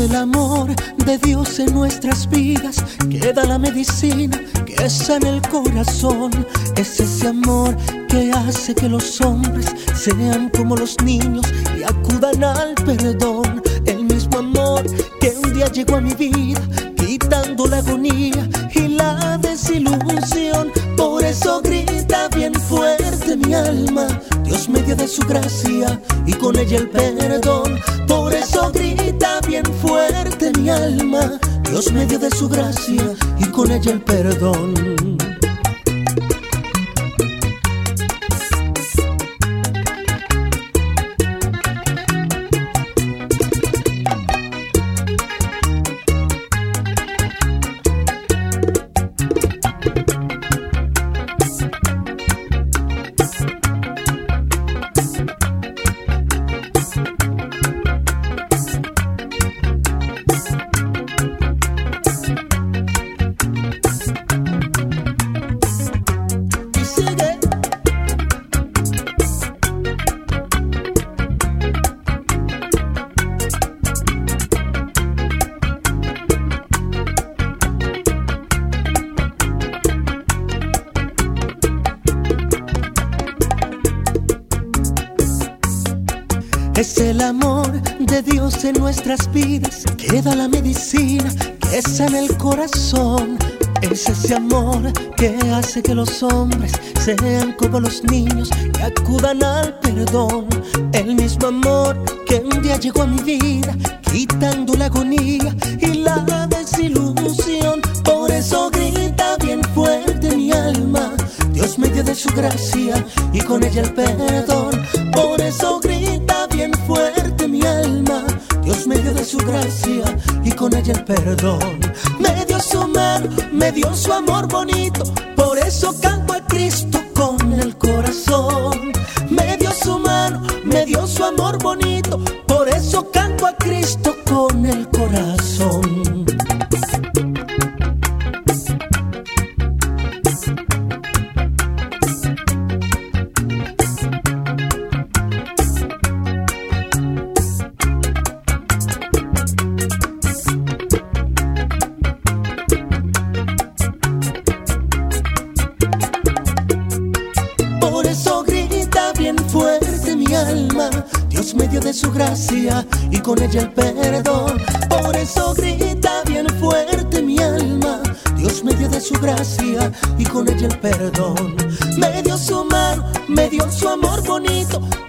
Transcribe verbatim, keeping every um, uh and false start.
el amor de Dios en nuestras vidas, que da la medicina que sana el corazón. Es ese amor que hace que los hombres sean como los niños y acudan al perdón. El mismo amor que un día llegó a mi vida, quitando la agonía y la desilusión. Por eso grita bien fuerte mi alma, Dios me dio de su gracia y con ella el perdón. Por eso grita bien fuerte mi alma, Dios me dio de su gracia y con ella el perdón. Es el amor de Dios en nuestras vidas, que da la medicina que sana el corazón. Es ese amor que hace que los hombres sean como los niños y acudan al perdón. El mismo amor que un día llegó a mi vida, quitando la agonía y la desilusión. Por eso grita bien fuerte mi alma, Dios me dio de su gracia y con ella el perdón. Por eso grita bien fuerte mi alma, Dios me dio de su gracia y con ella el perdón. Me dio su mano, me dio su amor bonito, por eso canto a Cristo con el corazón. Me dio su mano, me dio su amor bonito, por eso canto a Cristo con el corazón. Por eso grita bien fuerte mi alma, Dios me dio de su gracia y con ella el perdón. Por eso grita bien fuerte mi alma, Dios me dio de su gracia y con ella el perdón. Me dio su mano, me dio su amor bonito,